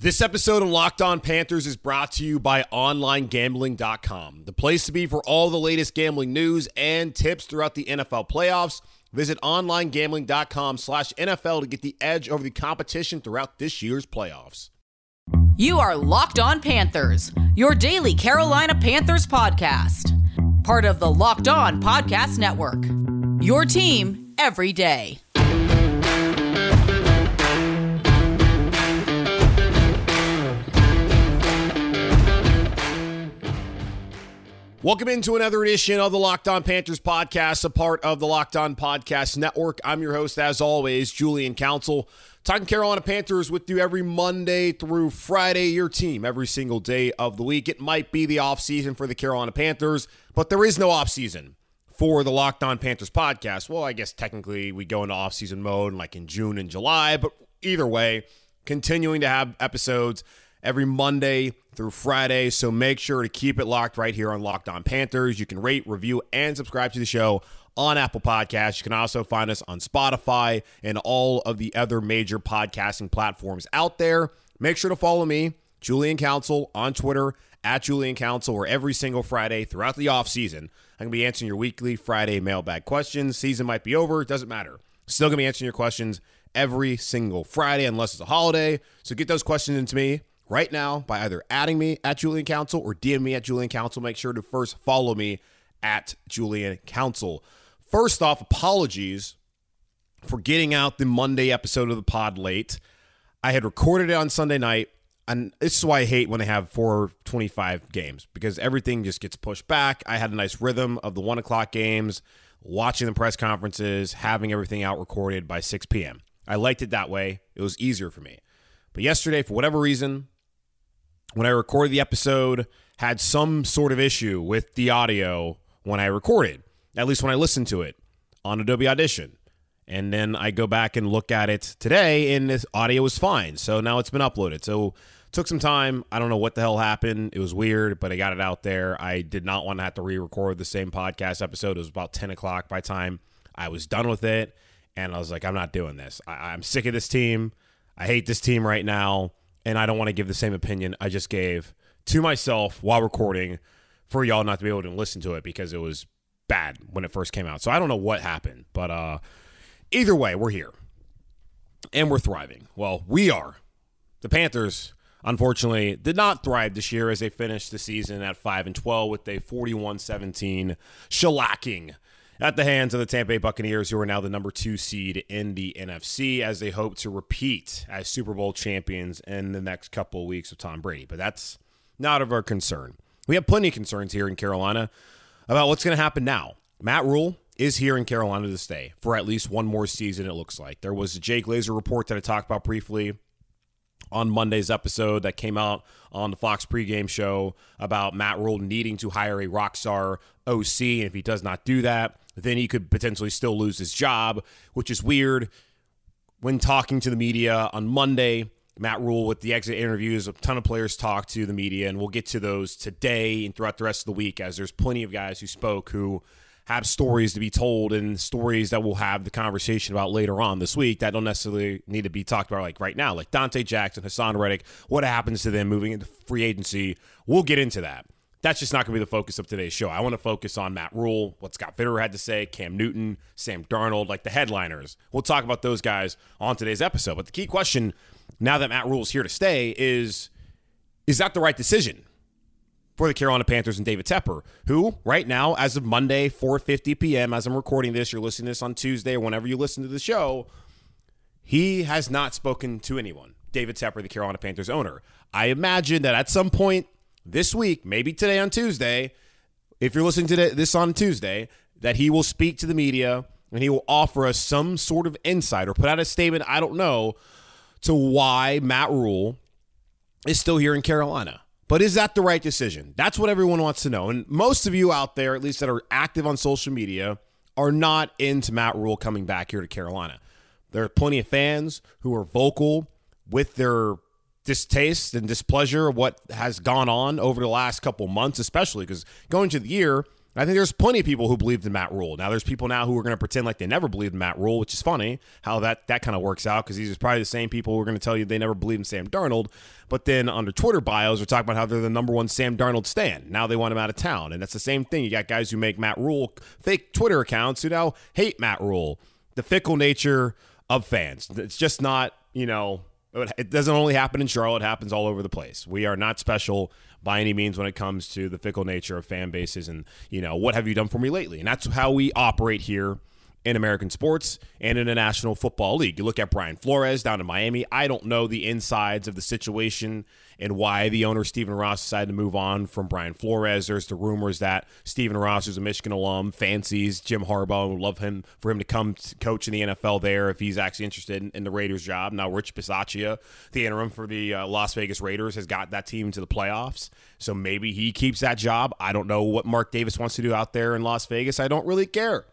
This episode of Locked On Panthers is brought to you by OnlineGambling.com, the place to be for all the latest gambling news and tips throughout the NFL playoffs. Visit OnlineGambling.com/NFL to get the edge over the competition throughout this year's playoffs. You are Locked On Panthers, your daily Carolina Panthers podcast. Part of the Locked On Podcast Network, your team every day. Welcome into another edition of the Locked On Panthers podcast, a part of the Locked On Podcast Network. I'm your host, as always, Julian Council, talking Carolina Panthers with you every Monday through Friday, your team every single day of the week. It might be the offseason for the Carolina Panthers, but there is no offseason for the Locked On Panthers podcast. Well, I guess technically we go into offseason mode like in June and July, but either way, continuing to have episodes every Monday through Friday, so make sure to keep it locked right here on Locked On Panthers. You can rate, review, and subscribe to the show on Apple Podcasts. You can also find us on Spotify and all of the other major podcasting platforms out there. Make sure to follow me, Julian Council, on Twitter, at Julian Council, where every single Friday throughout the offseason, I'm going to be answering your weekly Friday mailbag questions. Season might be over. It doesn't matter. Still going to be answering your questions every single Friday unless it's a holiday. So get those questions into me right now by either adding me at Julian Council or DM me at Julian Council. Make sure to first follow me at Julian Council. First off, apologies for getting out the Monday episode of the pod late. I had recorded it on Sunday night, and this is why I hate when they have 4:25 games, because everything just gets pushed back. I had a nice rhythm of the 1 o'clock games, watching the press conferences, having everything out recorded by 6 p.m. I liked it that way. It was easier for me. But yesterday, for whatever reason, when I recorded the episode, had some sort of issue with the audio when I recorded, at least when I listened to it on Adobe Audition. And then I go back and look at it today, and this audio was fine. So now it's been uploaded. So it took some time. I don't know what the hell happened. It was weird, but I got it out there. I did not want to have to re-record the same podcast episode. It was about 10 o'clock by the time I was done with it. And I was like, I'm not doing this. I'm sick of this team. I hate this team right now. And I don't want to give the same opinion I just gave to myself while recording for y'all not to be able to listen to it because it was bad when it first came out. So I don't know what happened. But either way, we're here. And we're thriving. Well, we are. The Panthers, unfortunately, did not thrive this year as they finished the season at 5-12 with a 41-17 shellacking at the hands of the Tampa Bay Buccaneers, who are now the number 2 seed in the NFC, as they hope to repeat as Super Bowl champions in the next couple of weeks with Tom Brady. But that's not of our concern. We have plenty of concerns here in Carolina about what's going to happen now. Matt Rhule is here in Carolina to stay for at least one more season, it looks like. There was a Jay Glazer report that I talked about briefly on Monday's episode that came out on the Fox pregame show about Matt Rhule needing to hire a rockstar OC, and if he does not do that, then he could potentially still lose his job, which is weird. When talking to the media on Monday, Matt Rhule with the exit interviews, a ton of players talked to the media, and we'll get to those today and throughout the rest of the week, as there's plenty of guys who spoke who have stories to be told and stories that we'll have the conversation about later on this week that don't necessarily need to be talked about like right now, like Dante Jackson, Hassan Reddick, what happens to them moving into free agency. We'll get into that. That's just not going to be the focus of today's show. I want to focus on Matt Rhule, what Scott Fitterer had to say, Cam Newton, Sam Darnold, like the headliners. We'll talk about those guys on today's episode. But the key question, now that Matt Rhule is here to stay, is that the right decision for the Carolina Panthers and David Tepper, who right now, as of Monday, 4:50 p.m., as I'm recording this, you're listening to this on Tuesday or whenever you listen to the show, he has not spoken to anyone. David Tepper, the Carolina Panthers owner. I imagine that at some point this week, maybe today on Tuesday, if you're listening to this on Tuesday, that he will speak to the media and he will offer us some sort of insight or put out a statement, I don't know, to why Matt Rhule is still here in Carolina. But is that the right decision? That's what everyone wants to know. And most of you out there, at least that are active on social media, are not into Matt Rhule coming back here to Carolina. There are plenty of fans who are vocal with their distaste and displeasure of what has gone on over the last couple months, especially because going to the year, I think there's plenty of people who believed in Matt Rule. Now, there's people now who are going to pretend like they never believed in Matt Rule, which is funny how that kind of works out, because these are probably the same people who are going to tell you they never believed in Sam Darnold. But then under Twitter bios, they're talking about how they're the number one Sam Darnold stan. Now they want him out of town. And that's the same thing. You got guys who make Matt Rule fake Twitter accounts who now hate Matt Rule. The fickle nature of fans. It's just not, it doesn't only happen in Charlotte. It happens all over the place. We are not special by any means when it comes to the fickle nature of fan bases and, what have you done for me lately? And that's how we operate here in American sports and in the National Football League. You look at Brian Flores down in Miami. I don't know the insides of the situation and why the owner, Stephen Ross, decided to move on from Brian Flores. There's the rumors that Stephen Ross, who's a Michigan alum, fancies Jim Harbaugh and would love for him to come to coach in the NFL there if he's actually interested in the Raiders job. Now, Rich Bisaccia, the interim for the Las Vegas Raiders, has got that team to the playoffs. So maybe he keeps that job. I don't know what Mark Davis wants to do out there in Las Vegas. I don't really care.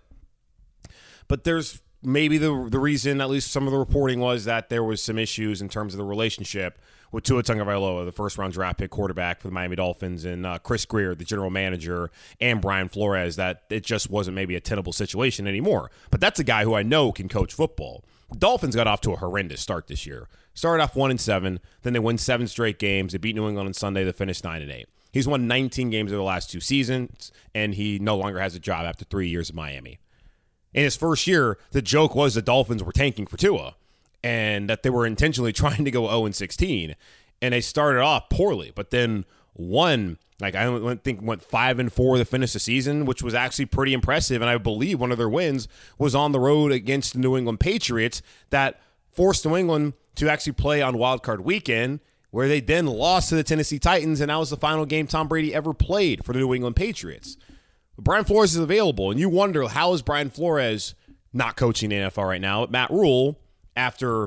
But there's maybe the reason, at least some of the reporting was that there was some issues in terms of the relationship with Tua Tagovailoa, the first-round draft pick quarterback for the Miami Dolphins, and Chris Grier, the general manager, and Brian Flores, that it just wasn't maybe a tenable situation anymore. But that's a guy who I know can coach football. The Dolphins got off to a horrendous start this year. Started off 1-7, then they win 7 straight games. They beat New England on Sunday. They finished 9-8. He's won 19 games over the last 2 seasons, and he no longer has a job after 3 years of Miami. In his first year, the joke was the Dolphins were tanking for Tua and that they were intentionally trying to go 0-16. And they started off poorly, but then won, went 5-4 to finish the season, which was actually pretty impressive. And I believe one of their wins was on the road against the New England Patriots that forced New England to actually play on Wild Card Weekend, where they then lost to the Tennessee Titans, and that was the final game Tom Brady ever played for the New England Patriots. Brian Flores is available, and you wonder, how is Brian Flores not coaching the NFL right now? Matt Rule, after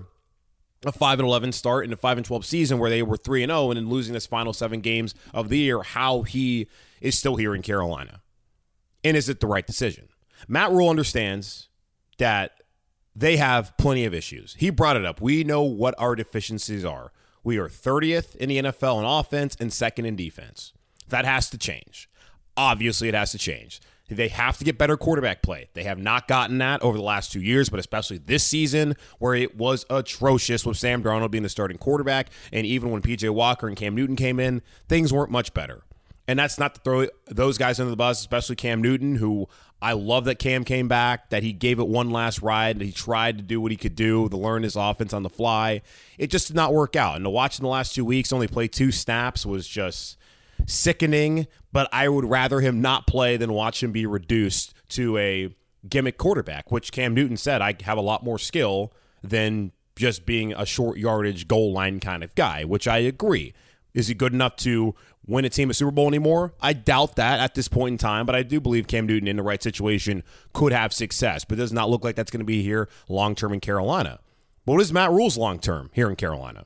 a 5-11 start in a 5-12 season where they were 3-0 and then losing his final 7 games of the year, how he is still here in Carolina. And is it the right decision? Matt Rule understands that they have plenty of issues. He brought it up. We know what our deficiencies are. We are 30th in the NFL in offense and 2nd in defense. That has to change. Obviously, it has to change. They have to get better quarterback play. They have not gotten that over the last 2 years, but especially this season where it was atrocious with Sam Darnold being the starting quarterback. And even when P.J. Walker and Cam Newton came in, things weren't much better. And that's not to throw those guys under the bus, especially Cam Newton, who I love that Cam came back, that he gave it one last ride, that he tried to do what he could do to learn his offense on the fly. It just did not work out. And to watch in the last 2 weeks only play 2 snaps was just sickening, but I would rather him not play than watch him be reduced to a gimmick quarterback, which Cam Newton said, I have a lot more skill than just being a short yardage goal line kind of guy, which I agree. Is he good enough to win a team a Super Bowl anymore? I doubt that at this point in time, but I do believe Cam Newton in the right situation could have success, but it does not look like that's going to be here long-term in Carolina. But what is Matt Rule's long-term here in Carolina?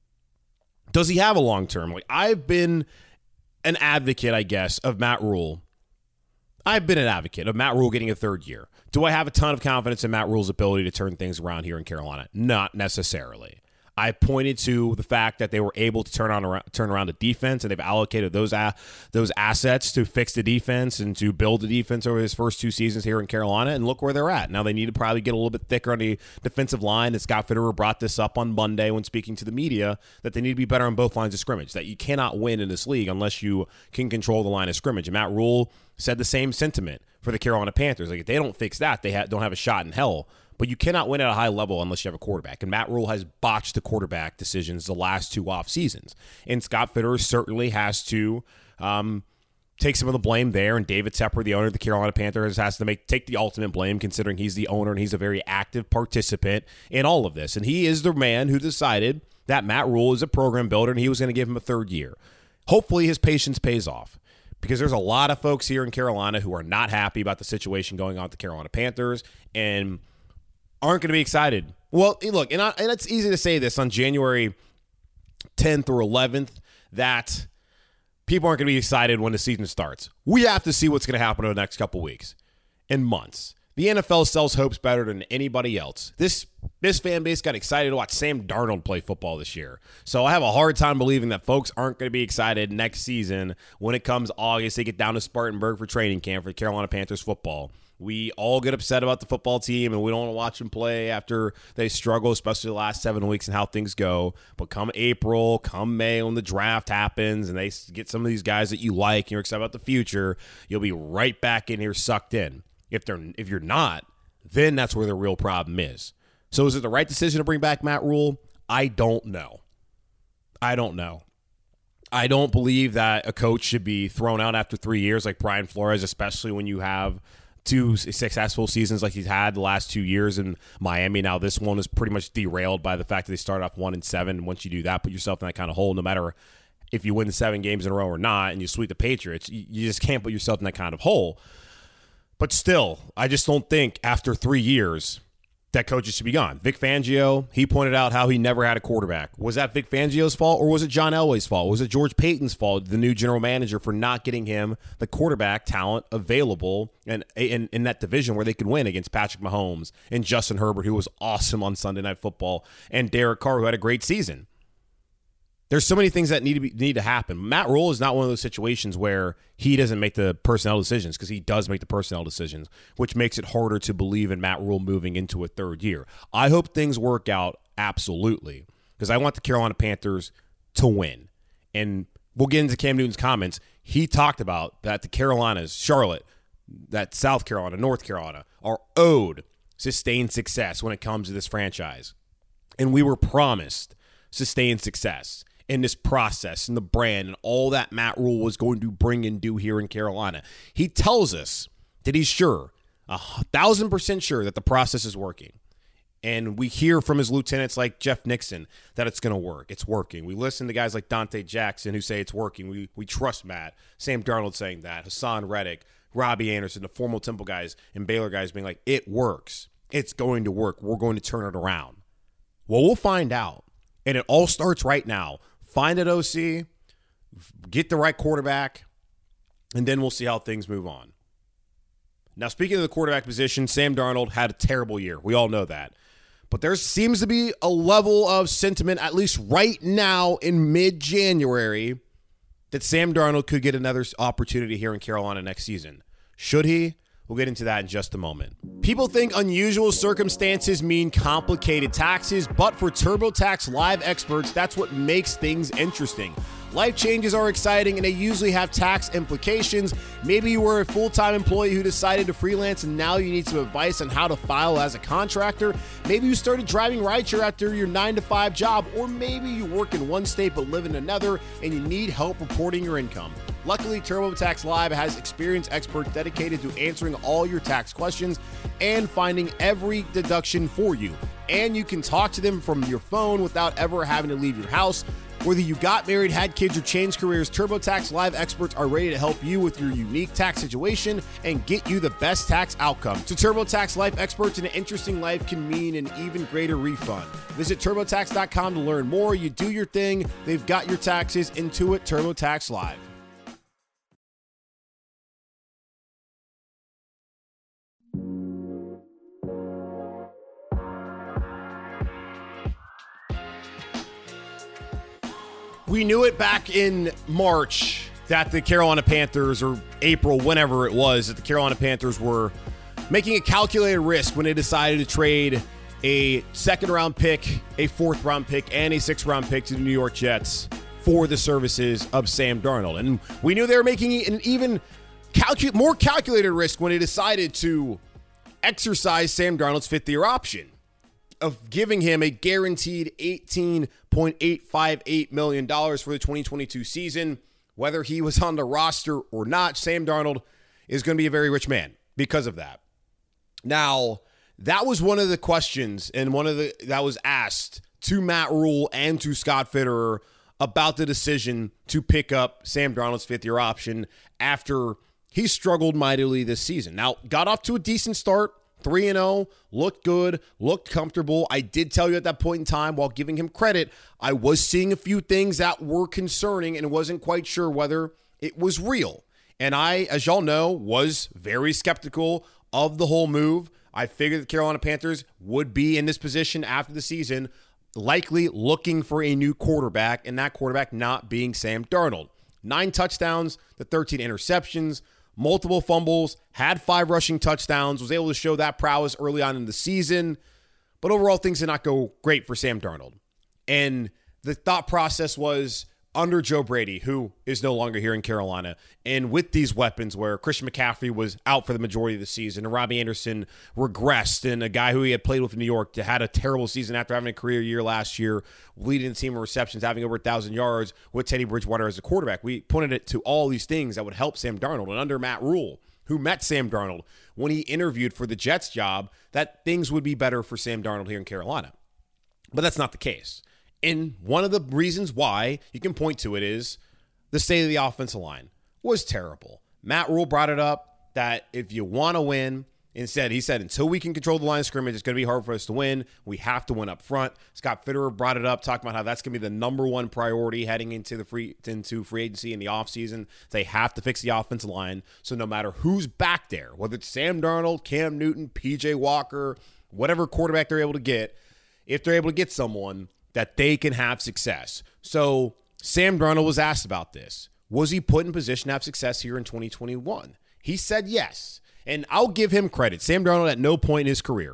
Does he have a long-term? I've been an advocate, I guess, of Matt Rule. I've been an advocate of Matt Rule getting a 3rd year. Do I have a ton of confidence in Matt Rule's ability to turn things around here in Carolina? Not necessarily. I pointed to the fact that they were able to turn around the defense, and they've allocated those assets to fix the defense and to build the defense over his first 2 seasons here in Carolina, and look where they're at. Now they need to probably get a little bit thicker on the defensive line. And Scott Fitterer brought this up on Monday when speaking to the media, that they need to be better on both lines of scrimmage, that you cannot win in this league unless you can control the line of scrimmage. And Matt Rule said the same sentiment for the Carolina Panthers. If they don't fix that, they don't have a shot in hell. But you cannot win at a high level unless you have a quarterback. And Matt Rule has botched the quarterback decisions the last 2 off seasons. And Scott Fitterer certainly has to take some of the blame there. And David Tepper, the owner of the Carolina Panthers, has to take the ultimate blame, considering he's the owner and he's a very active participant in all of this. And he is the man who decided that Matt Rule is a program builder and he was going to give him a 3rd year. Hopefully his patience pays off, because there's a lot of folks here in Carolina who are not happy about the situation going on with the Carolina Panthers and aren't going to be excited. Well, look, and it's easy to say this on January 10th or 11th, that people aren't going to be excited when the season starts. We have to see what's going to happen over the next couple weeks and months. The NFL sells hopes better than anybody else. This fan base got excited to watch Sam Darnold play football this year. So I have a hard time believing that folks aren't going to be excited next season when it comes August. They get down to Spartanburg for training camp for the Carolina Panthers football. We all get upset about the football team, and we don't want to watch them play after they struggle, especially the last 7 weeks and how things go. But come April, come May, when the draft happens and they get some of these guys that you like and you're excited about the future, you'll be right back in here sucked in. If you're not, then that's where the real problem is. So is it the right decision to bring back Matt Rule? I don't know. I don't believe that a coach should be thrown out after 3 years like Brian Flores, especially when you have 2 successful seasons like he's had the last 2 years in Miami. Now this one is pretty much derailed by the fact that they started off 1-7. Once you do that, put yourself in that kind of hole, no matter if you win the 7 games in a row or not, and you sweep the Patriots, you just can't put yourself in that kind of hole. But still, I just don't think after 3 years that coaches should be gone. Vic Fangio, he pointed out how he never had a quarterback. Was that Vic Fangio's fault, or was it John Elway's fault? Was it George Payton's fault, the new general manager, for not getting him the quarterback talent available and in that division where they could win against Patrick Mahomes and Justin Herbert, who was awesome on Sunday Night Football, and Derek Carr, who had a great season? There's so many things that need to happen. Matt Rule is not one of those situations where he doesn't make the personnel decisions, because he does make the personnel decisions, which makes it harder to believe in Matt Rule moving into a third year. I hope things work out, absolutely, because I want the Carolina Panthers to win. And we'll get into Cam Newton's comments. He talked about that the Carolinas, Charlotte, that South Carolina, North Carolina, are owed sustained success when it comes to this franchise. And we were promised sustained success in this process and the brand and all that Matt Rule was going to bring and do here in Carolina. He tells us that he's sure, 1,000% sure, that the process is working. And we hear from his lieutenants like Jeff Nixon that it's going to work. It's working. We listen to guys like Dante Jackson who say it's working. We trust Matt. Sam Darnold saying that. Hassan Reddick, Robbie Anderson, the former Temple guys and Baylor guys being like, it works. It's going to work. We're going to turn it around. Well, we'll find out. And it all starts right now. Find an OC, get the right quarterback, and then we'll see how things move on. Now, speaking of the quarterback position, Sam Darnold had a terrible year. We all know that. But there seems to be a level of sentiment, at least right now in mid-January, that Sam Darnold could get another opportunity here in Carolina next season. Should he? We'll get into that in just a moment. People think unusual circumstances mean complicated taxes, but for TurboTax Live experts, that's what makes things interesting. Life changes are exciting, and they usually have tax implications. Maybe you were a full-time employee who decided to freelance, and now you need some advice on how to file as a contractor. Maybe you started driving rideshare after your 9-to-5 job, or maybe you work in one state but live in another, and you need help reporting your income. Luckily, TurboTax Live has experienced experts dedicated to answering all your tax questions and finding every deduction for you. And you can talk to them from your phone without ever having to leave your house. Whether you got married, had kids, or changed careers, TurboTax Live experts are ready to help you with your unique tax situation and get you the best tax outcome. To TurboTax Live experts, an interesting life can mean an even greater refund. Visit TurboTax.com to learn more. You do your thing. They've got your taxes. Intuit TurboTax Live. We knew it back in March that the Carolina Panthers, or April, whenever it was, that the Carolina Panthers were making a calculated risk when they decided to trade a second-round pick, a fourth-round pick, and a sixth-round pick to the New York Jets for the services of Sam Darnold. And we knew they were making an even more calculated risk when they decided to exercise Sam Darnold's fifth-year option of giving him a guaranteed $18.858 million for the 2022 season. Whether he was on the roster or not, Sam Darnold is going to be a very rich man because of that. Now, that was one of the questions and that was asked to Matt Rule and to Scott Fitterer about the decision to pick up Sam Darnold's fifth-year option after he struggled mightily this season. Now, got off to a decent start. 3-0, looked good, looked comfortable. I did tell you at that point in time, while giving him credit, I was seeing a few things that were concerning and wasn't quite sure whether it was real. And I, as y'all know, was very skeptical of the whole move, I figured the Carolina Panthers would be in this position after the season, likely looking for a new quarterback, and that quarterback not being Sam Darnold. 9 touchdowns to 13 interceptions, multiple fumbles, had 5 rushing touchdowns, was able to show that prowess early on in the season. But overall, things did not go great for Sam Darnold. And the thought process was, under Joe Brady, who is no longer here in Carolina, and with these weapons where Christian McCaffrey was out for the majority of the season, and Robbie Anderson regressed, and a guy who he had played with in New York had a terrible season after having a career year last year, leading the team in receptions, having over 1,000 yards with Teddy Bridgewater as a quarterback. We pointed it to all these things that would help Sam Darnold. And under Matt Rule, who met Sam Darnold when he interviewed for the Jets job, that things would be better for Sam Darnold here in Carolina. But that's not the case. And one of the reasons why you can point to it is the state of the offensive line was terrible. Matt Rule brought it up that if you want to win, he said, until we can control the line of scrimmage, it's going to be hard for us to win. We have to win up front. Scott Fitterer brought it up, talking about how that's going to be the number one priority heading into free agency in the offseason. They have to fix the offensive line. So no matter who's back there, whether it's Sam Darnold, Cam Newton, PJ Walker, whatever quarterback they're able to get, if they're able to get someone, that they can have success. So Sam Darnold was asked about this. Was he put in position to have success here in 2021? He said yes. And I'll give him credit. Sam Darnold at no point in his career,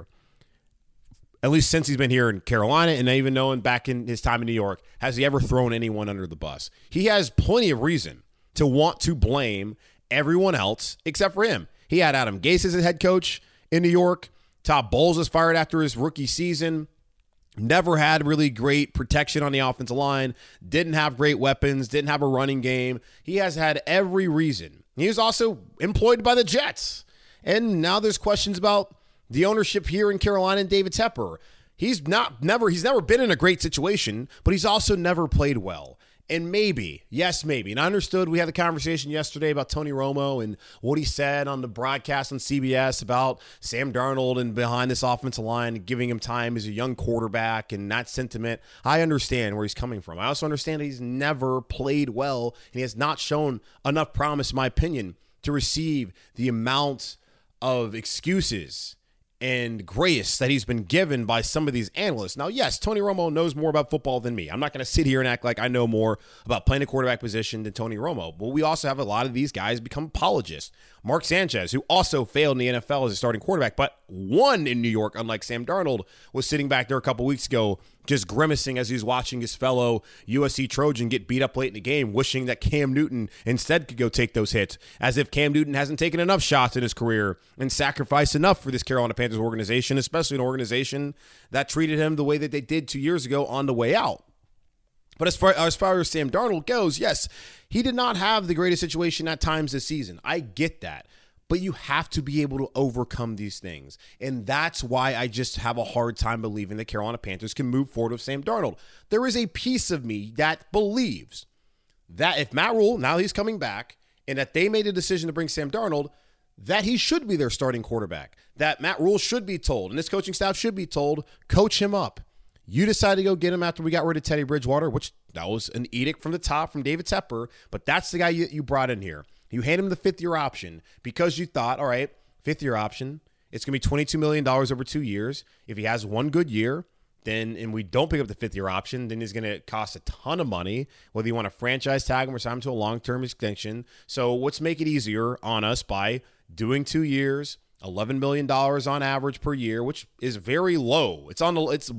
at least since he's been here in Carolina and even knowing back in his time in New York, has he ever thrown anyone under the bus. He has plenty of reason to want to blame everyone else except for him. He had Adam Gase as his head coach in New York. Todd Bowles was fired after his rookie season. Never had really great protection on the offensive line, didn't have great weapons, didn't have a running game. He has had every reason. He was also employed by the Jets. And now there's questions about the ownership here in Carolina and David Tepper. He's never been in a great situation, but he's also never played well. And maybe, yes, maybe. And I understood we had the conversation yesterday about Tony Romo and what he said on the broadcast on CBS about Sam Darnold and behind this offensive line, giving him time as a young quarterback and that sentiment. I understand where he's coming from. I also understand that he's never played well and he has not shown enough promise, in my opinion, to receive the amount of excuses and grace that he's been given by some of these analysts. Now, yes, Tony Romo knows more about football than me. I'm not going to sit here and act like I know more about playing a quarterback position than Tony Romo. But we also have a lot of these guys become apologists. Mark Sanchez, who also failed in the NFL as a starting quarterback, but won in New York, unlike Sam Darnold, was sitting back there a couple weeks ago just grimacing as he's watching his fellow USC Trojan get beat up late in the game, wishing that Cam Newton instead could go take those hits, as if Cam Newton hasn't taken enough shots in his career and sacrificed enough for this Carolina Panthers organization, especially an organization that treated him the way that they did 2 years ago on the way out. But as far as Sam Darnold goes, yes, he did not have the greatest situation at times this season. I get that. But you have to be able to overcome these things. And that's why I just have a hard time believing the Carolina Panthers can move forward with Sam Darnold. There is a piece of me that believes that if Matt Rule, now he's coming back, and that they made a decision to bring Sam Darnold, that he should be their starting quarterback. That Matt Rule should be told, and this coaching staff should be told, coach him up. You decided to go get him after we got rid of Teddy Bridgewater, which that was an edict from the top from David Tepper, but that's the guy you brought in here. You hand him the fifth-year option because you thought, all right, fifth-year option, it's going to be $22 million over 2 years. If he has one good year, then and we don't pick up the fifth-year option, then it's going to cost a ton of money, whether you want to franchise tag him or sign him to a long-term extension. So let's make it easier on us by doing 2 years, $11 million on average per year, which is very low. It's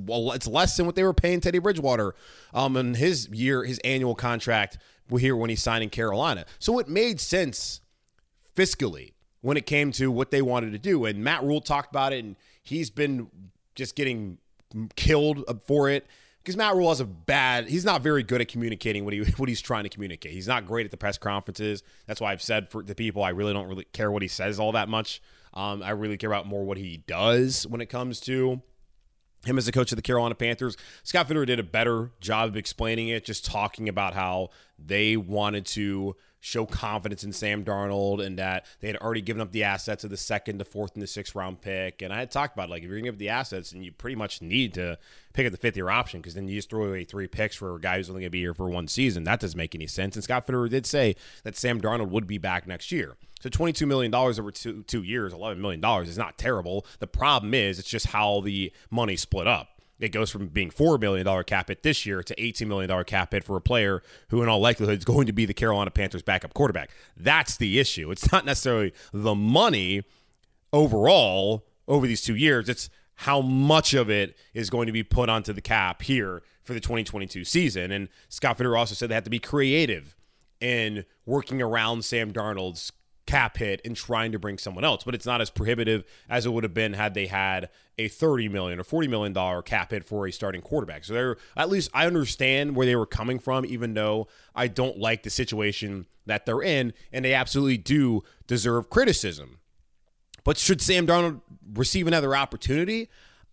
less than what they were paying Teddy Bridgewater in his annual contract here when he signed in Carolina. So it made sense fiscally when it came to what they wanted to do. And Matt Rule talked about it, and he's been just getting killed for it because Matt Rule he's not very good at communicating what he's trying to communicate. He's not great at the press conferences. That's why I've said for the people, I really don't care what he says all that much. I really care about more what he does when it comes to him as the coach of the Carolina Panthers. Scott Fitterer did a better job of explaining it, just talking about how they wanted to show confidence in Sam Darnold and that they had already given up the assets of the 2nd, the 4th, and the 6th round pick. And I had talked about, like, if you're going to give up the assets, and you pretty much need to pick up the 5th-year option, because then you just throw away 3 picks for a guy who's only going to be here for 1 season. That doesn't make any sense. And Scott Fitterer did say that Sam Darnold would be back next year. So $22 million over two years, $11 million is not terrible. The problem is it's just how the money split up. It goes from being $4 million cap hit this year to $18 million cap hit for a player who in all likelihood is going to be the Carolina Panthers backup quarterback. That's the issue. It's not necessarily the money overall over these 2 years. It's how much of it is going to be put onto the cap here for the 2022 season. And Scott Fitterer also said they have to be creative in working around Sam Darnold's cap hit and trying to bring someone else, but it's not as prohibitive as it would have been had they had a $30 million or $40 million cap hit for a starting quarterback. So they're, at least I understand where they were coming from, even though I don't like the situation that they're in, and they absolutely do deserve criticism. But should Sam Darnold receive another opportunity?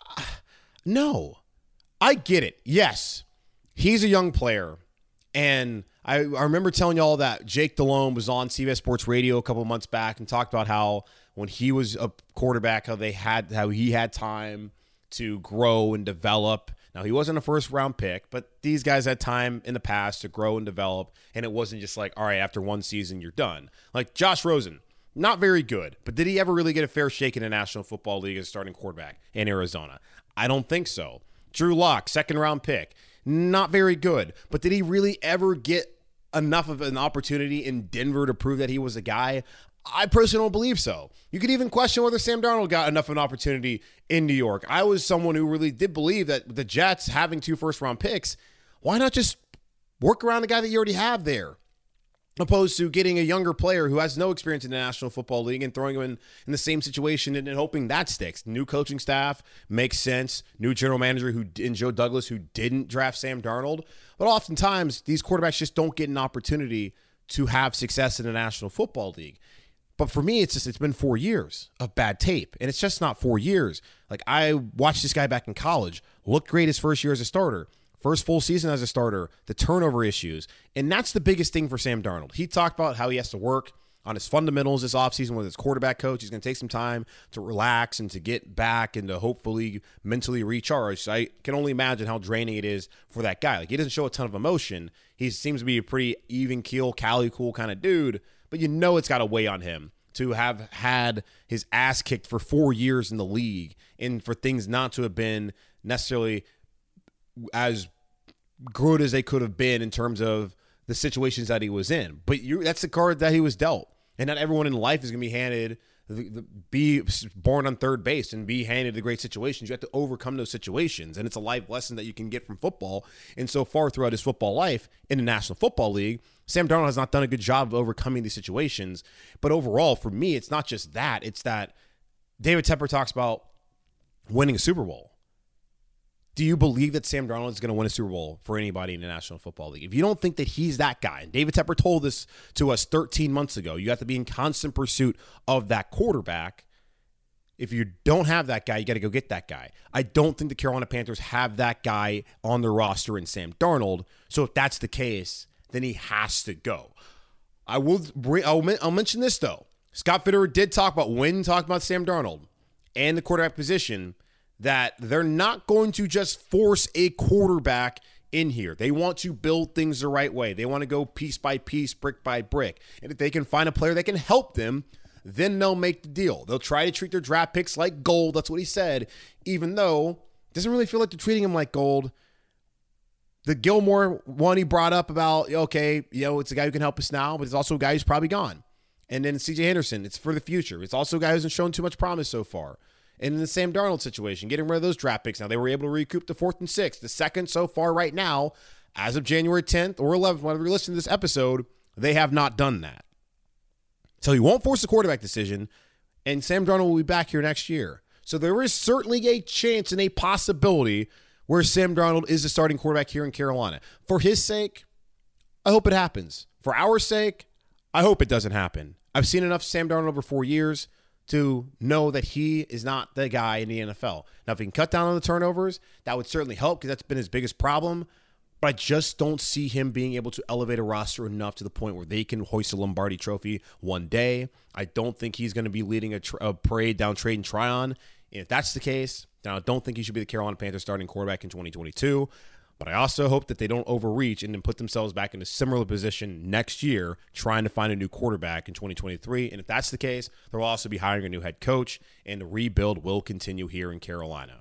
No. I get it. Yes, he's a young player, and I remember telling y'all that Jake Delhomme was on CBS Sports Radio a couple of months back and talked about how when he was a quarterback, how he had time to grow and develop. Now, he wasn't a first-round pick, but these guys had time in the past to grow and develop, and it wasn't just like, all right, after 1 season, you're done. Like Josh Rosen, not very good, but did he ever really get a fair shake in the National Football League as starting quarterback in Arizona? I don't think so. Drew Lock, 2nd-round pick, not very good, but did he really ever get enough of an opportunity in Denver to prove that he was a guy? I personally don't believe so. You could even question whether Sam Darnold got enough of an opportunity in New York. I was someone who really did believe that the Jets having 2 first-round picks, why not just work around the guy that you already have there, opposed to getting a younger player who has no experience in the National Football League and throwing him in the same situation and hoping that sticks. New coaching staff makes sense. New general manager in Joe Douglas, who didn't draft Sam Darnold. But oftentimes, these quarterbacks just don't get an opportunity to have success in the National Football League. But for me, it's been 4 years of bad tape. And it's just not 4 years. Like, I watched this guy back in college, looked great his first year as a starter. First full season as a starter, the turnover issues. And that's the biggest thing for Sam Darnold. He talked about how he has to work on his fundamentals this offseason with his quarterback coach. He's going to take some time to relax and to get back and to hopefully mentally recharge. So I can only imagine how draining it is for that guy. Like, he doesn't show a ton of emotion. He seems to be a pretty even keel, Cali cool kind of dude, but you know it's got to weigh on him to have had his ass kicked for 4 years in the league and for things not to have been necessarily as good as they could have been in terms of the situations that he was in. But that's the card that he was dealt. And not everyone in life is going to be handed, be born on third base and be handed the great situations. You have to overcome those situations. And it's a life lesson that you can get from football. And so far throughout his football life in the National Football League, Sam Darnold has not done a good job of overcoming these situations. But overall, for me, it's not just that. It's that David Tepper talks about winning a Super Bowl. Do you believe that Sam Darnold is going to win a Super Bowl for anybody in the National Football League? If you don't think that he's that guy, and David Tepper told this to us 13 months ago, you have to be in constant pursuit of that quarterback. If you don't have that guy, you got to go get that guy. I don't think the Carolina Panthers have that guy on their roster in Sam Darnold. So if that's the case, then he has to go. I'll mention this, though. Scott Fitterer did talk about Sam Darnold and the quarterback position, that they're not going to just force a quarterback in here. They want to build things the right way. They want to go piece by piece, brick by brick. And if they can find a player that can help them, then they'll make the deal. They'll try to treat their draft picks like gold. That's what he said, even though it doesn't really feel like they're treating him like gold. The Gilmore one he brought up about, okay, it's a guy who can help us now, but it's also a guy who's probably gone. And then CJ Henderson, it's for the future. It's also a guy who hasn't shown too much promise so far. And in the Sam Darnold situation, getting rid of those draft picks. Now, they were able to recoup the 4th and 6th. The 2nd so far right now, as of January 10th or 11th, whenever you listen to this episode, they have not done that. So he won't force the quarterback decision, and Sam Darnold will be back here next year. So there is certainly a chance and a possibility where Sam Darnold is the starting quarterback here in Carolina. For his sake, I hope it happens. For our sake, I hope it doesn't happen. I've seen enough Sam Darnold over 4 years to know that he is not the guy in the NFL. Now, if he can cut down on the turnovers, that would certainly help because that's been his biggest problem. But I just don't see him being able to elevate a roster enough to the point where they can hoist a Lombardi trophy one day. I don't think he's going to be leading a parade down Trade and Tryon. And if that's the case, then I don't think he should be the Carolina Panthers starting quarterback in 2022. But I also hope that they don't overreach and then put themselves back in a similar position next year trying to find a new quarterback in 2023. And if that's the case, they'll also be hiring a new head coach, and the rebuild will continue here in Carolina.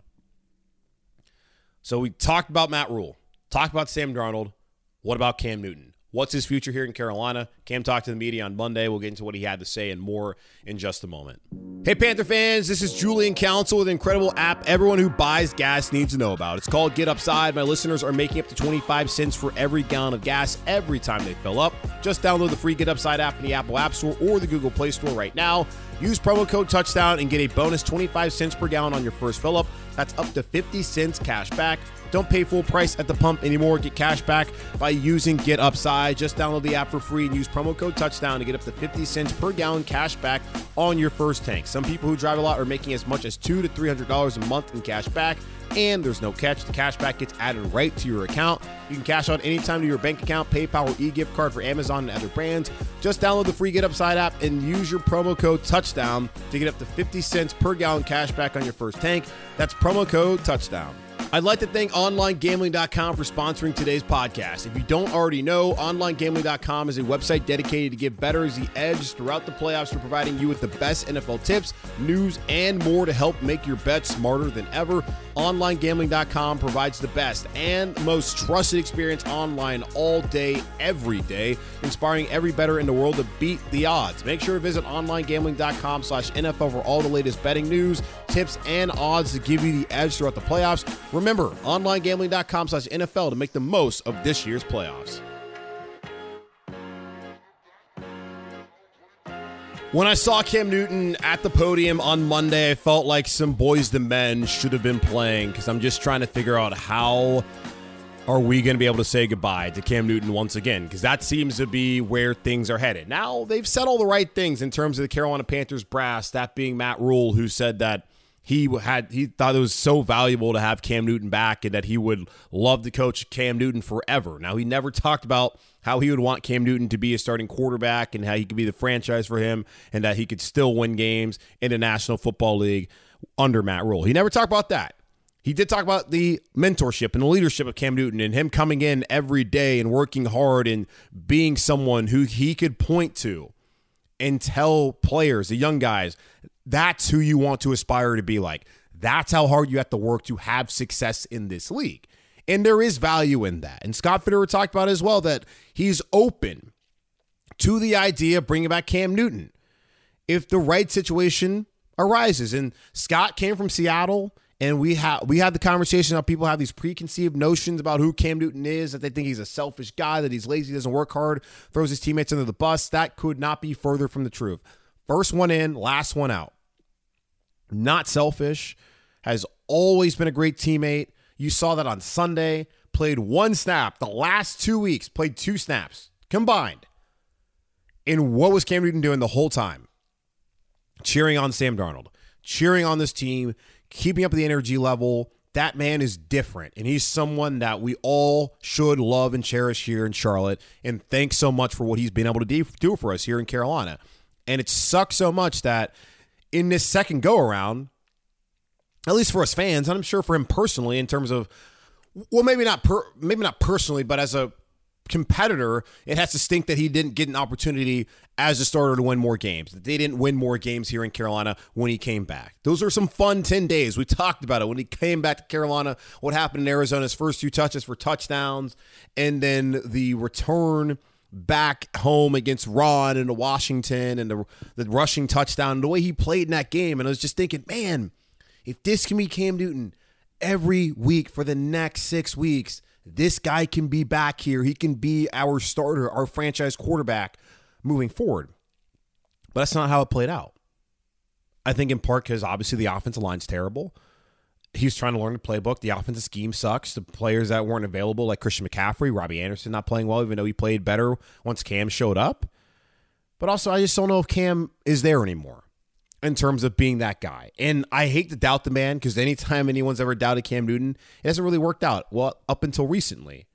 So we talked about Matt Rule, talked about Sam Darnold. What about Cam Newton? What's his future here in Carolina? Cam talked to the media on Monday. We'll get into what he had to say and more in just a moment. Hey, Panther fans, this is Julian Council with an incredible app everyone who buys gas needs to know about. It's called Get Upside. My listeners are making up to 25 cents for every gallon of gas every time they fill up. Just download the free Get Upside app in the Apple App Store or the Google Play Store right now. Use promo code Touchdown and get a bonus 25 cents per gallon on your first fill up. That's up to 50 cents cash back. Don't pay full price at the pump anymore. Get cash back by using Get Upside. Just download the app for free and use promo code Touchdown to get up to 50 cents per gallon cash back on your first tank. Some people who drive a lot are making as much as $200 to $300 a month in cash back, and there's no catch. The cash back gets added right to your account. You can cash out anytime to your bank account, PayPal, or e-gift card for Amazon and other brands. Just download the free Get Upside app and use your promo code Touchdown to get up to 50 cents per gallon cash back on your first tank. That's promo code Touchdown. I'd like to thank OnlineGambling.com for sponsoring today's podcast. If you don't already know, OnlineGambling.com is a website dedicated to give bettors the edge throughout the playoffs for providing you with the best NFL tips, news, and more to help make your bets smarter than ever. OnlineGambling.com provides the best and most trusted experience online all day, every day, inspiring every bettor in the world to beat the odds. Make sure to visit OnlineGambling.com/NFL for all the latest betting news, tips, and odds to give you the edge throughout the playoffs. Remember, OnlineGambling.com/NFL to make the most of this year's playoffs. When I saw Cam Newton at the podium on Monday, I felt like some boys to men should have been playing, because I'm just trying to figure out how are we going to be able to say goodbye to Cam Newton once again, because that seems to be where things are headed. Now, they've said all the right things in terms of the Carolina Panthers brass, that being Matt Rule, who said that he thought it was so valuable to have Cam Newton back and that he would love to coach Cam Newton forever. Now, he never talked about how he would want Cam Newton to be a starting quarterback and how he could be the franchise for him and that he could still win games in the National Football League under Matt Rule. He never talked about that. He did talk about the mentorship and the leadership of Cam Newton and him coming in every day and working hard and being someone who he could point to and tell players, the young guys, that's who you want to aspire to be like. That's how hard you have to work to have success in this league. And there is value in that. And Scott Fitterer talked about as well that he's open to the idea of bringing back Cam Newton if the right situation arises. And Scott came from Seattle, and we had the conversation how people have these preconceived notions about who Cam Newton is, that they think he's a selfish guy, that he's lazy, doesn't work hard, throws his teammates under the bus. That could not be further from the truth. First one in, last one out. Not selfish, has always been a great teammate. You saw that on Sunday, played one snap. The last 2 weeks, played 2 snaps combined. And what was Cam Newton doing the whole time? Cheering on Sam Darnold, cheering on this team, keeping up the energy level. That man is different, and he's someone that we all should love and cherish here in Charlotte. And thanks so much for what he's been able to do for us here in Carolina. And it sucks so much that in this second go-around, at least for us fans, and I'm sure for him personally in terms of, well, maybe not personally, but as a competitor, it has to stink that he didn't get an opportunity as a starter to win more games. That they didn't win more games here in Carolina when he came back. Those are some fun 10 days. We talked about it when he came back to Carolina, what happened in Arizona, his first 2 touches for touchdowns, and then the return back home against Ron and Washington and the rushing touchdown, the way he played in that game. And I was just thinking, man, if this can be Cam Newton every week for the next 6 weeks, this guy can be back here. He can be our starter, our franchise quarterback moving forward. But that's not how it played out. I think in part because obviously the offensive line's terrible. He's trying to learn the playbook. The offensive scheme sucks. The players that weren't available, like Christian McCaffrey, Robbie Anderson not playing well, even though he played better once Cam showed up. But also, I just don't know if Cam is there anymore in terms of being that guy. And I hate to doubt the man, because anytime anyone's ever doubted Cam Newton, it hasn't really worked out. Well, up until recently.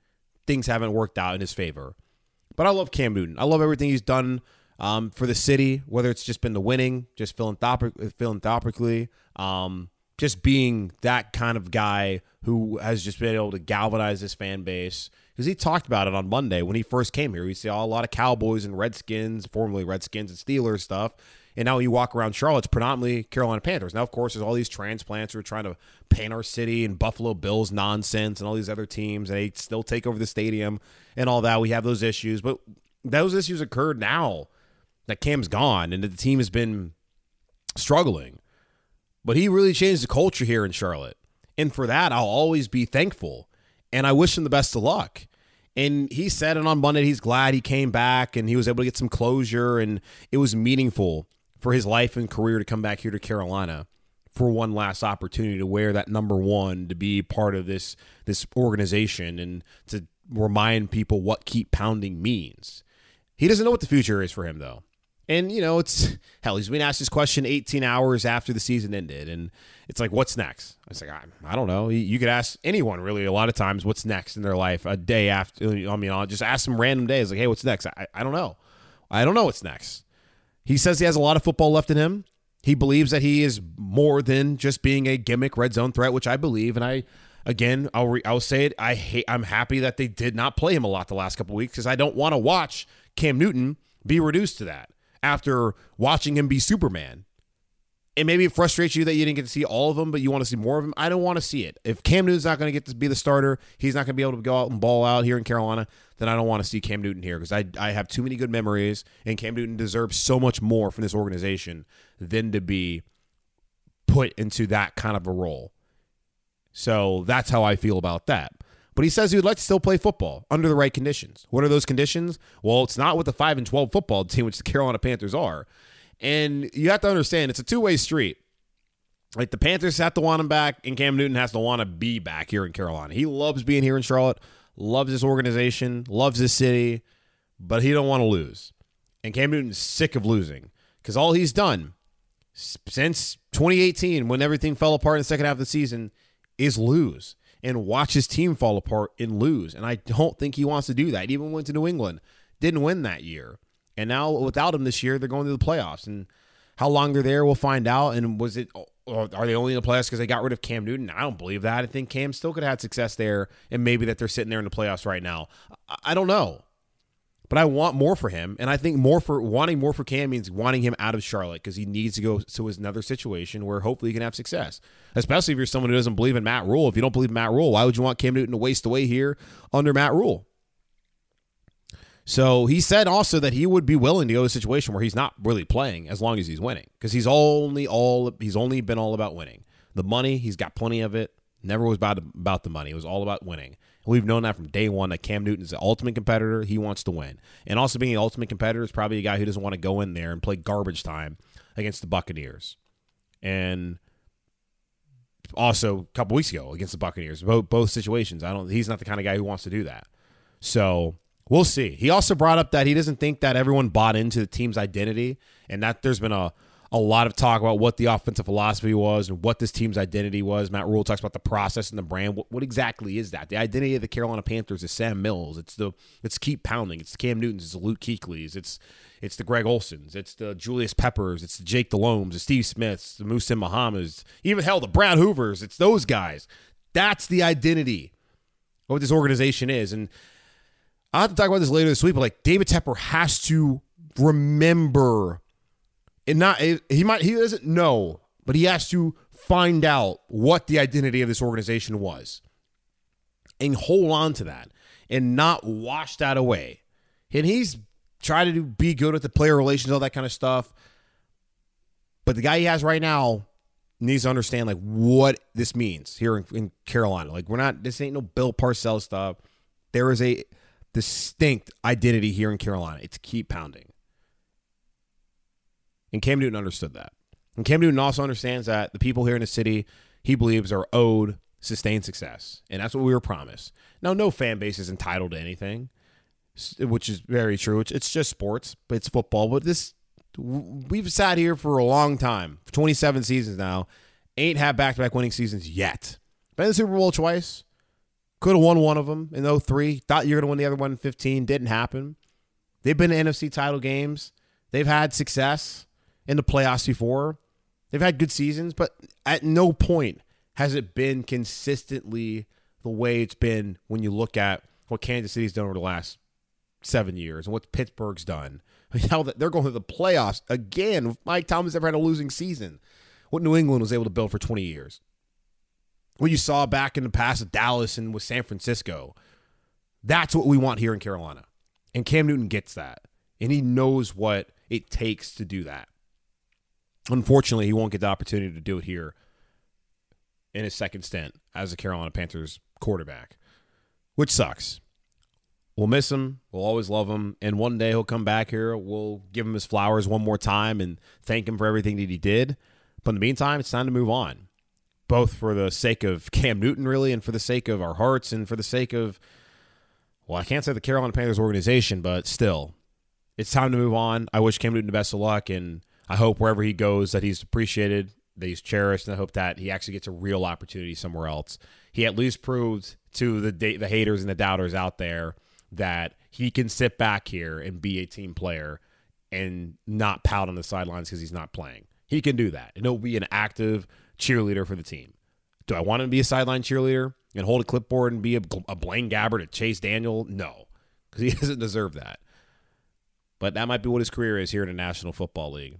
things haven't worked out in his favor. But I love Cam Newton. I love everything he's done for the city, whether it's just been the winning, just philanthropically, just being that kind of guy who has just been able to galvanize this fan base. Because he talked about it on Monday when he first came here. We saw a lot of Cowboys and Redskins, formerly Redskins and Steelers stuff. And now you walk around Charlotte, it's predominantly Carolina Panthers. Now, of course, there's all these transplants who are trying to paint our city and Buffalo Bills nonsense and all these other teams. And they still take over the stadium and all that. We have those issues. But those issues occurred now that Cam's gone and the team has been struggling. But he really changed the culture here in Charlotte. And for that, I'll always be thankful. And I wish him the best of luck. And he said it on Monday, he's glad he came back and he was able to get some closure. And it was meaningful for his life and career to come back here to Carolina for one last opportunity to wear that number 1, to be part of this organization and to remind people what keep pounding means. He doesn't know what the future is for him, though. And, it's hell, he's been asked this question 18 hours after the season ended. And it's like, what's next? It's like, I don't know. You could ask anyone, really, a lot of times, what's next in their life a day after. I'll just ask them random days, like, hey, what's next? I don't know. I don't know what's next. He says he has a lot of football left in him. He believes that he is more than just being a gimmick red zone threat, which I believe. And I'll say it. I'm happy that they did not play him a lot the last couple of weeks because I don't want to watch Cam Newton be reduced to that after watching him be Superman. And maybe it frustrates you that you didn't get to see all of them, but you want to see more of him. I don't want to see it. If Cam Newton's not going to get to be the starter, he's not going to be able to go out and ball out here in Carolina, then I don't want to see Cam Newton here because I have too many good memories, and Cam Newton deserves so much more from this organization than to be put into that kind of a role. So that's how I feel about that. But he says he would like to still play football under the right conditions. What are those conditions? Well, it's not with the 5-12 football team, which the Carolina Panthers are. And you have to understand, it's a two-way street. Like, the Panthers have to want him back, and Cam Newton has to want to be back here in Carolina. He loves being here in Charlotte, loves this organization, loves this city, but he don't want to lose. And Cam Newton's sick of losing because all he's done since 2018, when everything fell apart in the second half of the season, is lose and watch his team fall apart and lose. And I don't think he wants to do that. He even went to New England, didn't win that year. And now without him this year, they're going to the playoffs. And how long they're there, we'll find out. And are they only in the playoffs because they got rid of Cam Newton? I don't believe that. I think Cam still could have had success there, and maybe that they're sitting there in the playoffs right now. I don't know. But I want more for him, and I think wanting more for Cam means wanting him out of Charlotte because he needs to go to another situation where hopefully he can have success, especially if you're someone who doesn't believe in Matt Rule. If you don't believe in Matt Rule, why would you want Cam Newton to waste away here under Matt Rule? So he said also that he would be willing to go to a situation where he's not really playing as long as he's winning because he's only been all about winning. The money, he's got plenty of it. Never was about the money. It was all about winning. And we've known that from day one that Cam Newton is the ultimate competitor. He wants to win. And also being the ultimate competitor is probably a guy who doesn't want to go in there and play garbage time against the Buccaneers. And also a couple weeks ago against the Buccaneers, both situations. He's not the kind of guy who wants to do that. So we'll see. He also brought up that he doesn't think that everyone bought into the team's identity and that there's been a lot of talk about what the offensive philosophy was and what this team's identity was. Matt Rule talks about the process and the brand. What exactly is that? The identity of the Carolina Panthers is Sam Mills. It's Keep Pounding. It's the Cam Newtons. It's the Luke Kuechlys. It's the Greg Olsons. It's the Julius Peppers. It's the Jake Delomes. The Steve Smiths. The Muhsin Muhammad's. Even the Brad Hoovers. It's those guys. That's the identity of what this organization is. And I'll have to talk about this later this week, but David Tepper has to remember. He doesn't know, but he has to find out what the identity of this organization was and hold on to that and not wash that away. And he's trying to be good with the player relations, all that kind of stuff. But the guy he has right now needs to understand what this means here in Carolina. This ain't no Bill Parcells stuff. There is a distinct identity here in Carolina. It's Keep Pounding. And Cam Newton understood that. And Cam Newton also understands that the people here in the city, he believes, are owed sustained success. And that's what we were promised. Now, no fan base is entitled to anything, which is very true. It's just sports, but it's football. But we've sat here for a long time, for 27 seasons now, ain't had back-to-back winning seasons yet. Been in the Super Bowl twice, Could have won one of them in 2003. Thought you were going to win the other one in 2015. Didn't happen. They've been in NFC title games. They've had success in the playoffs before. They've had good seasons, but at no point has it been consistently the way it's been when you look at what Kansas City's done over the last 7 years and what Pittsburgh's done. Now that they're going to the playoffs again, Mike Tomlin's never had a losing season. What New England was able to build for 20 years. What you saw back in the past with Dallas and with San Francisco. That's what we want here in Carolina. And Cam Newton gets that. And he knows what it takes to do that. Unfortunately, he won't get the opportunity to do it here in his second stint as a Carolina Panthers quarterback, which sucks. We'll miss him. We'll always love him. And one day he'll come back here. We'll give him his flowers one more time and thank him for everything that he did. But in the meantime, it's time to move on, both for the sake of Cam Newton, really, and for the sake of our hearts and for the sake of, well, I can't say the Carolina Panthers organization, but still, it's time to move on. I wish Cam Newton the best of luck, and I hope wherever he goes that he's appreciated, that he's cherished, and I hope that he actually gets a real opportunity somewhere else. He at least proved to the haters and the doubters out there that he can sit back here and be a team player and not pout on the sidelines because he's not playing. He can do that, and he'll be an active cheerleader for the team. Do I want him to be a sideline cheerleader and hold a clipboard and be a Blaine Gabbert, a Chase Daniel? No, because he doesn't deserve that. But that might be what his career is here in the National Football League.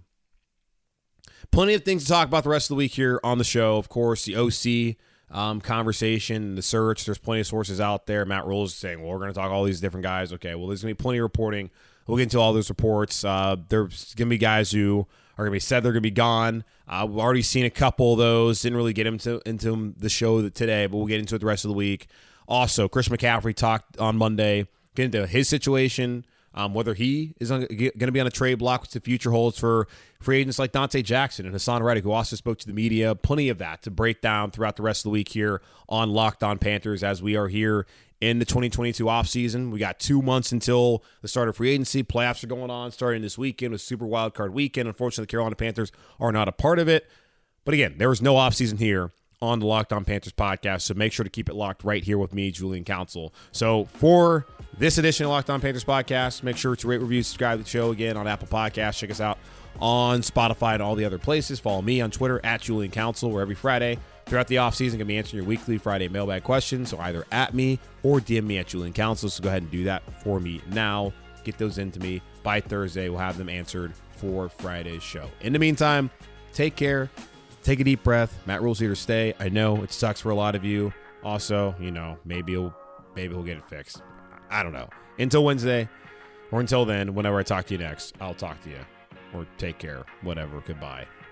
Plenty of things to talk about the rest of the week here on the show. Of course, the OC conversation, the search. There's plenty of sources out there. Matt Rhule is saying, well, we're going to talk all these different guys. Okay, well, there's going to be plenty of reporting. We'll get into all those reports. There's going to be guys who are going to be said they're going to be gone. We've already seen a couple of those. Didn't really get into the show today, but we'll get into it the rest of the week. Also, Chris McCaffrey talked on Monday, get into his situation, whether he is going to be on a trade block, what the future holds for free agents like Dante Jackson and Hassan Reddick, who also spoke to the media. Plenty of that to break down throughout the rest of the week here on Locked On Panthers as we are here in the 2022 offseason. We got 2 months until the start of free agency. Playoffs are going on starting this weekend with Super Wildcard Weekend. Unfortunately, the Carolina Panthers are not a part of it. But again, there is no offseason here on the Locked On Panthers podcast, so make sure to keep it locked right here with me, Julian Council. So for this edition of Locked On Panthers podcast, make sure to rate, review, subscribe to the show again on Apple Podcasts. Check us out on Spotify and all the other places. Follow me on Twitter at Julian Council, where every Friday throughout the offseason, I'm going to be answering your weekly Friday mailbag questions. So either at me or DM me at Julian Council. So go ahead and do that for me now. Get those into me by Thursday. We'll have them answered for Friday's show. In the meantime, take care. Take a deep breath. Matt Rhule's here to stay. I know it sucks for a lot of you. Also, maybe he'll get it fixed. I don't know. Until Wednesday, or until then, whenever I talk to you next, I'll talk to you. Or take care. Whatever. Goodbye.